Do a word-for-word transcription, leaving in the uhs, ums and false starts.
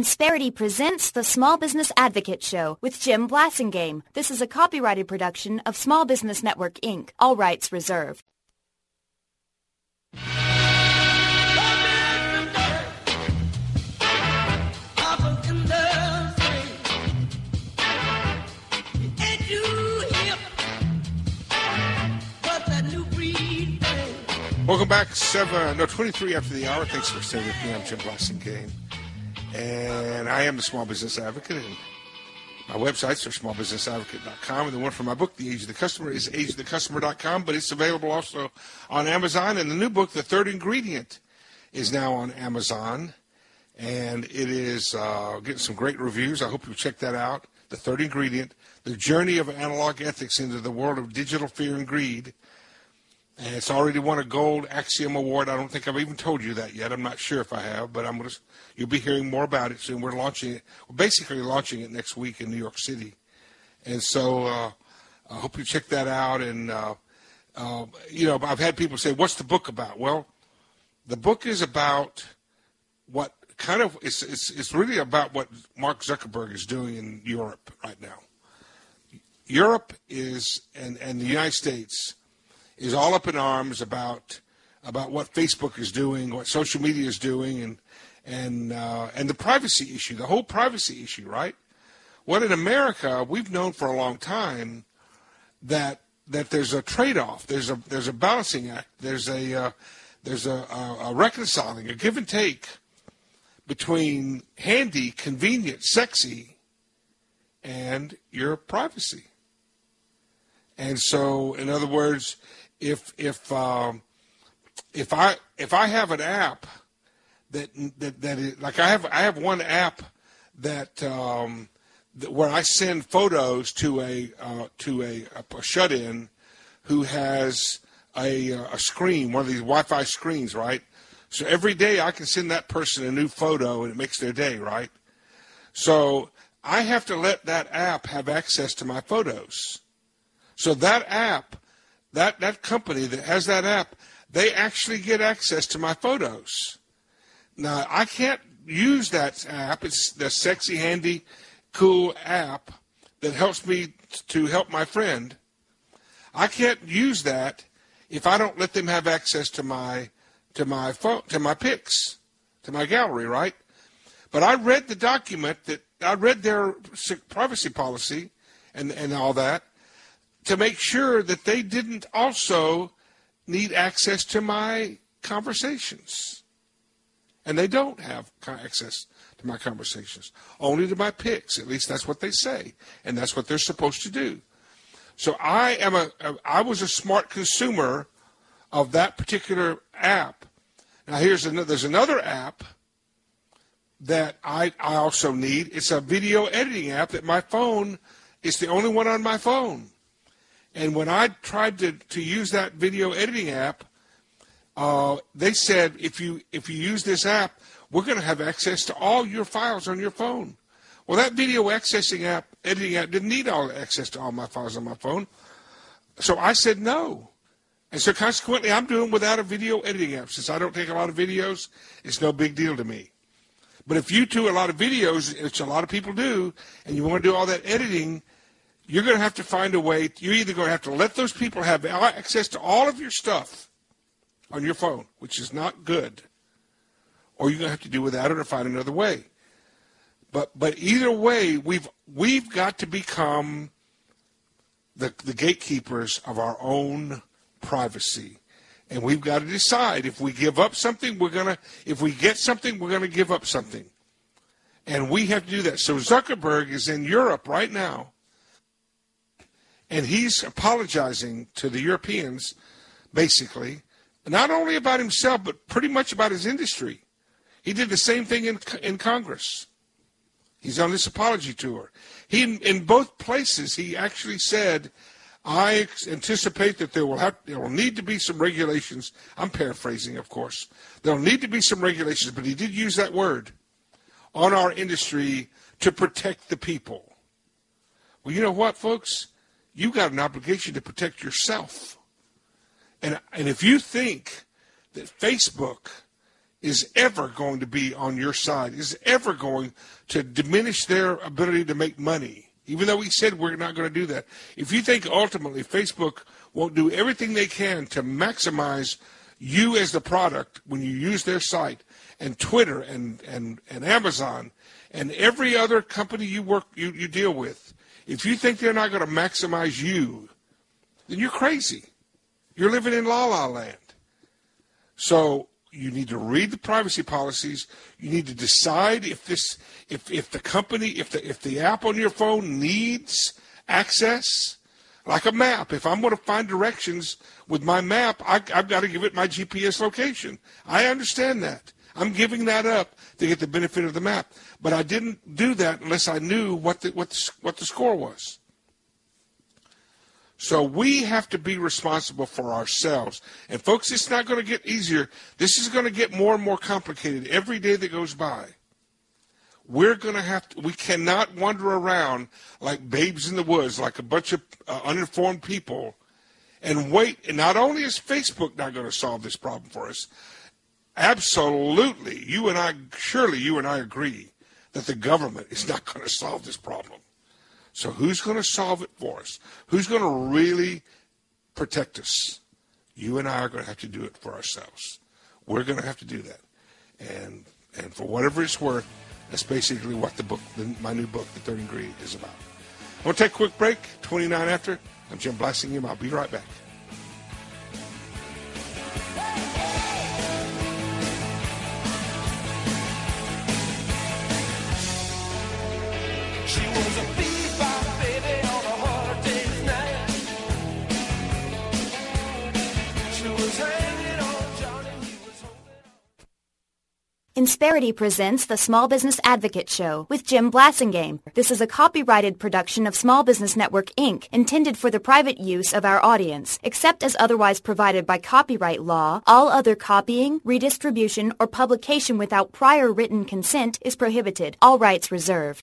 Insperity presents the Small Business Advocate Show with Jim Blasingame. This is a copyrighted production of Small Business Network, Incorporated. All rights reserved. Welcome back, seven, no, twenty-three after the hour. Thanks for staying with me. I'm Jim Blasingame, and I am the Small Business Advocate, and my websites are small business advocate dot com, and the one for my book, The Age of the Customer, is age of the customer dot com, but it's available also on Amazon, and the new book, The Third Ingredient, is now on Amazon, and it is uh, getting some great reviews. I hope you check that out. The Third Ingredient, The Journey of Analog Ethics into the World of Digital Fear and Greed. And it's already won a Gold Axiom Award. I don't think I've even told you that yet. I'm not sure if I have, but I'm gonna. You'll be hearing more about it soon. We're launching it. We're basically launching it next week in New York City, and so uh, I hope you check that out. And uh, uh, you know, I've had people say, "What's the book about?" Well, the book is about what kind of it's it's, it's really about what Mark Zuckerberg is doing in Europe right now. Europe is and and the United States is all up in arms about about what Facebook is doing, what social media is doing, and and uh, and the privacy issue, the whole privacy issue, right? Well, in America, we've known for a long time that that there's a trade-off, there's a there's a balancing act, there's a uh, there's a, a, a reconciling, a give and take between handy, convenient, sexy, and your privacy. And so, in other words, If if um, if I if I have an app that that that is, like I have I have one app that, um, that where I send photos to a uh, to a, a shut-in who has a a screen, one of these Wi-Fi screens, right? So every day I can send that person a new photo and it makes their day, right? So I have to let that app have access to my photos. So that app. That that company that has that app, they actually get access to my photos. Now, I can't use that app. It's the sexy, handy, cool app that helps me to help my friend. I can't use that if I don't let them have access to my to my phone, to my pics, to my gallery, right? But I read the document that I read their privacy policy and and all that, to make sure that they didn't also need access to my conversations. And they don't have access to my conversations, only to my pics. At least that's what they say, and that's what they're supposed to do. So I am a, a I was a smart consumer of that particular app. Now here's another, there's another app that I, I also need. It's a video editing app that my phone is the only one on my phone. And when I tried to, to use that video editing app, uh, they said, if you if you use this app, we're going to have access to all your files on your phone. Well, that video accessing app, editing app, didn't need all access to all my files on my phone. So I said no. And so consequently, I'm doing without a video editing app. Since I don't take a lot of videos, it's no big deal to me. But if you do a lot of videos, which a lot of people do, and you want to do all that editing, you're going to have to find a way. You're either going to have to let those people have access to all of your stuff on your phone, which is not good, or you're going to have to do without it or find another way. But but either way, we've we've got to become the the gatekeepers of our own privacy, and we've got to decide if we give up something, we're gonna if we get something, we're going to give up something, and we have to do that. So Zuckerberg is in Europe right now. And he's apologizing to the Europeans, basically, not only about himself, but pretty much about his industry. He did the same thing in in Congress. He's on this apology tour. He, in both places, he actually said, I anticipate that there will have there will need to be some regulations. I'm paraphrasing, of course. There will need to be some regulations, but he did use that word on our industry to protect the people. Well, you know what, folks? You got an obligation to protect yourself. And and if you think that Facebook is ever going to be on your side, is ever going to diminish their ability to make money, even though we said we're not going to do that. If you think ultimately Facebook won't do everything they can to maximize you as the product when you use their site, and Twitter and, and, and Amazon and every other company you work you, you deal with, if you think they're not going to maximize you, then you're crazy. You're living in la-la land. So you need to read the privacy policies. You need to decide if this, if, if the company, if the if the app on your phone needs access, like a map. If I'm going to find directions with my map, I, I've got to give it my G P S location. I understand that. I'm giving that up to get the benefit of the map. But I didn't do that unless I knew what the, what the, what the score was. So we have to be responsible for ourselves. And folks, it's not going to get easier. This is going to get more and more complicated every day that goes by. We're going to have to, we cannot wander around like babes in the woods, like a bunch of uh, uninformed people, and wait. And not only is Facebook not going to solve this problem for us, absolutely, you and I, surely you and I agree that the government is not going to solve this problem. So who's going to solve it for us? Who's going to really protect us? You and I are going to have to do it for ourselves. We're going to have to do that. And and for whatever it's worth, that's basically what the book, the, my new book, The Third Ingredient, is about. I'm going to take a quick break. twenty-nine after. I'm Jim Blassingham. I'll be right back. She was a bebop baby on a hard day's night. She was hanging on Johnny, he was holding on. Insperity presents the Small Business Advocate Show with Jim Blasingame. This is a copyrighted production of Small Business Network, Incorporated, intended for the private use of our audience. Except as otherwise provided by copyright law, all other copying, redistribution, or publication without prior written consent is prohibited. All rights reserved.